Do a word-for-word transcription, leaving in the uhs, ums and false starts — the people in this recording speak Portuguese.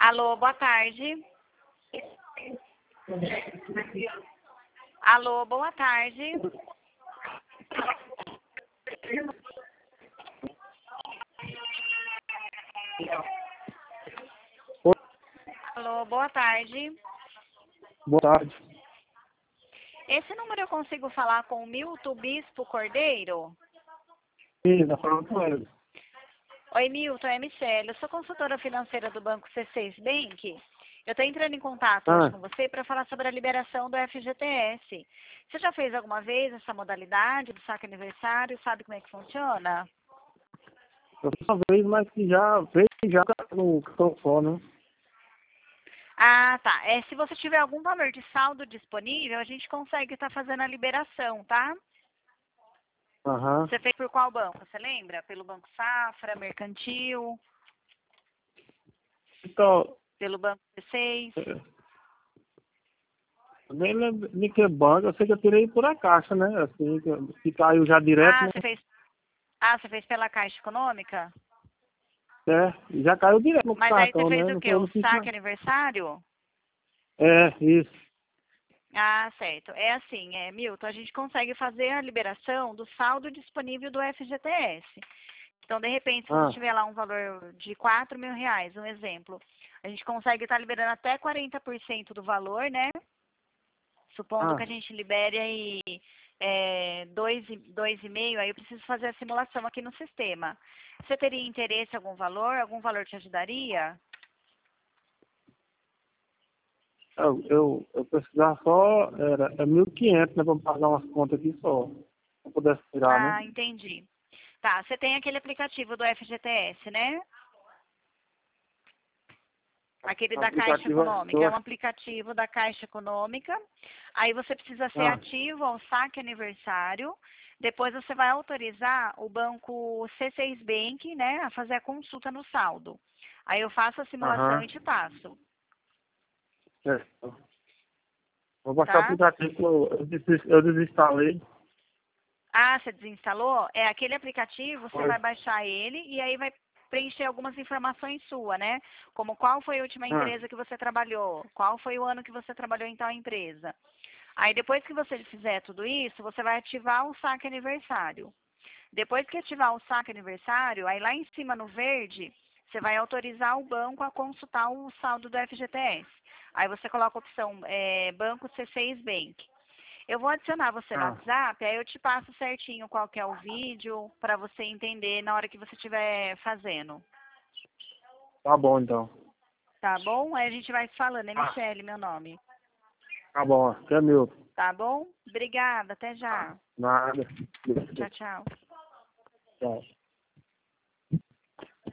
Alô, boa tarde. Alô, boa tarde. Alô, boa tarde. Boa tarde. Esse número eu consigo falar com o Milton Bispo Cordeiro? Sim, tá falando com ele. Oi, Milton, é Michele. Eu sou consultora financeira do Banco C seis Bank. Eu estou entrando em contato Ah, hoje com você para falar sobre a liberação do F G T S. Você já fez alguma vez essa modalidade do saque aniversário? Sabe como é que funciona? eu fiz uma vez, mas que já veio já no cartão só, né? Ah, tá. É, se você tiver algum valor de saldo disponível, a gente consegue estar fazendo a liberação, tá? Aham. Você fez por qual banco? Você lembra? Pelo Banco Safra, Mercantil, Então, pelo Banco C seis? é, eu nem lembro de que banco, eu sei que eu tirei por a caixa, né? Assim, que, que caiu já direto, Ah, né? você fez, ah, você fez pela Caixa Econômica? É, e já caiu direto no Mas aí você cartão, fez né? o Não quê? foi, O não fiz saque nada. aniversário? É, isso. Ah, certo. É assim, é, Milton, a gente consegue fazer a liberação do saldo disponível do F G T S. Então, de repente, se você Ah, tiver lá um valor de quatro mil reais, um exemplo, a gente consegue estar liberando até quarenta por cento do valor, né? Supondo que ah. a gente libere aí é, dois, e- dois e meio, aí eu preciso fazer a simulação aqui no sistema. Você teria interesse em algum valor? Algum valor te ajudaria? Eu, eu, eu precisava só, era, é mil e quinhentos, né? Pra pagar umas contas aqui só. Se eu pudesse tirar, né? Ah, entendi. Tá, você tem aquele aplicativo do F G T S, né? Aquele O da Caixa aplicativo Econômica. É do... um aplicativo da Caixa Econômica. Aí você precisa ser Ah, ativo ao saque aniversário. Depois você vai autorizar o banco C seis Bank, né, a fazer a consulta no saldo. Aí eu faço a simulação aham. e te passo, É. Vou baixar o tá? aplicativo que eu, eu, desis- eu desinstalei. Ah, você desinstalou? É aquele aplicativo, você Foi. vai baixar ele e aí vai preencher algumas informações suas, né? Como qual foi a última Ah, empresa que você trabalhou, qual foi o ano que você trabalhou em tal empresa. Aí depois que você fizer tudo isso, você vai ativar o saque aniversário. Depois que ativar o saque aniversário, aí lá em cima no verde, você vai autorizar o banco a consultar o saldo do F G T S. Aí você coloca a opção é, Banco C seis Bank. Eu vou adicionar você no ah. WhatsApp, aí eu te passo certinho qual que é o vídeo, para você entender na hora que você estiver fazendo. Tá bom, então. Tá bom? Aí a gente vai se falando, é Ah, Michele, meu nome. tá bom. Até meu. Tá bom? Obrigada, até Ah, já. nada. Tchau, tchau. Tchau.